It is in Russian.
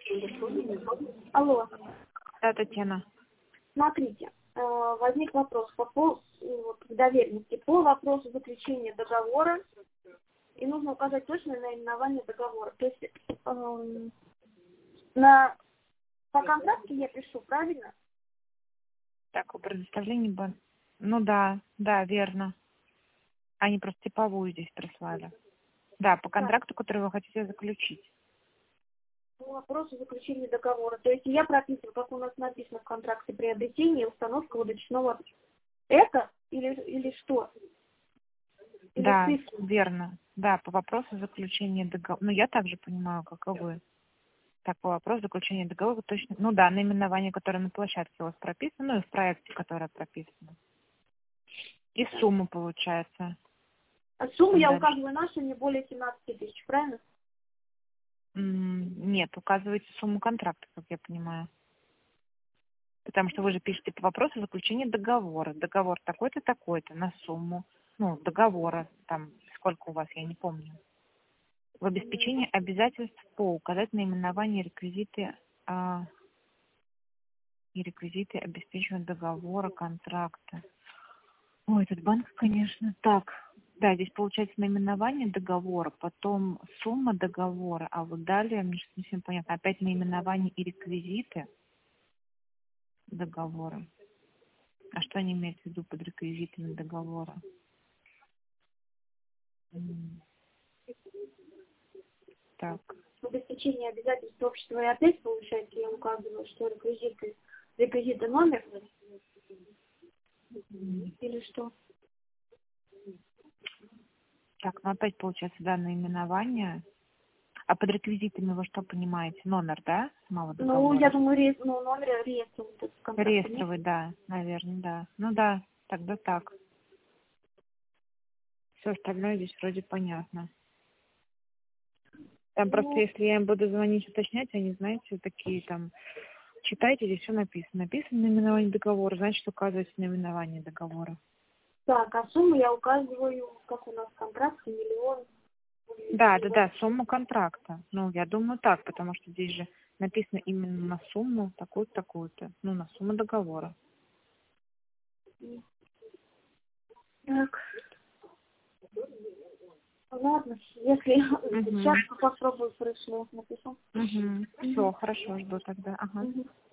Алло, Да, Татьяна. смотрите, возник вопрос вот, в доверенности по вопросу заключения договора, и нужно указать точное наименование договора. То есть по контракту я пишу, правильно? Так, о предоставлении Ну да, верно. Они просто типовую здесь прислали. Да, по Так, контракту, который вы хотите заключить. по вопросу заключения договора. То есть я прописываю, как у нас написано в контракте, приобретение и установка водочного. Это или что? Или Да, цифры? верно. Да, по вопросу заключения договора. Ну, я также понимаю, как и вы. Так, по вопросу заключения договора точно. Ну да, наименование, которое на площадке у вас прописано, ну и в проекте, которое прописано. И сумма получается. А сумму я Дальше. указываю нашу не более 17 тысяч, правильно? Нет, указываете сумму контракта, как я понимаю. Потому что вы же пишете по вопросу заключения договора. Договор такой-то, такой-то на сумму. Ну, договора, там, сколько у вас, я не помню. В обеспечении обязательств по указать наименование и реквизиты обеспечивания договора, контракта. Ой, этот банк, конечно. Так, да, здесь получается наименование договора, потом сумма договора, а вот далее, мне что-то не совсем понятно, опять наименование и реквизиты договора. А что они имеют в виду под реквизитами договора? Так, В обеспечении обязательств общества и опять получается, я указываю, что реквизиты номер или что? так, ну опять получается, да, наименование. А под реквизитами вы что понимаете? Номер, да, самого Ну, я договора? думаю, номер реестра вот этот контракта нет. Реестровый, да, наверное, да. Ну да, тогда так. Все остальное здесь вроде понятно. Там просто, Ну, если я им буду звонить, уточнять, они, знаете, такие там, читайте, здесь все написано. Написано наименование договора, значит, указывается наименование договора. так, а сумму я указываю, как у нас контракт, миллион. Да, сумма контракта. Ну, я думаю так, потому что здесь же написано именно на сумму такую-то, такую-то. Ну, на сумму договора. Так, ладно, если Угу. сейчас попробую пришло, напишу. Угу. Мгм. Все, хорошо, жду тогда. Ага. Мгм.